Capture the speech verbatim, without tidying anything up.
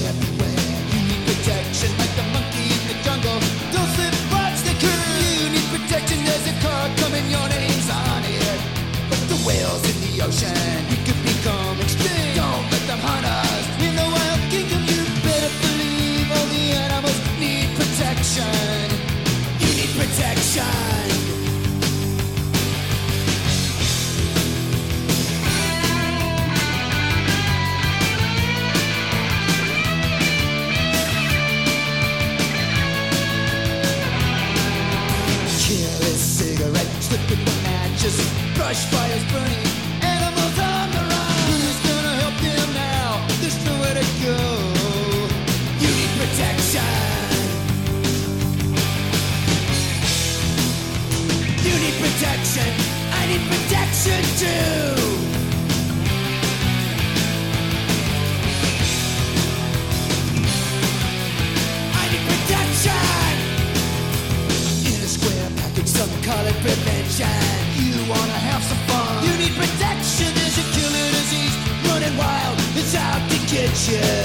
everywhere. You need protection like the monkey in the jungle. Don't slip, watch the curve. You need protection, there's a car coming, your name's on it. But the whales in the ocean, you could become extinct. Don't let them hunt us in the wild kingdom. You better believe all the animals need protection. You need protection. Slipping the matches, brush fires burning, animals on the run. Who's gonna help them now? There's nowhere to go. You need protection. You need protection. I need protection too. I need protection. In a square package, some call it prevention. You wanna have some fun. You need protection. There's a killer disease running wild. It's out to get you.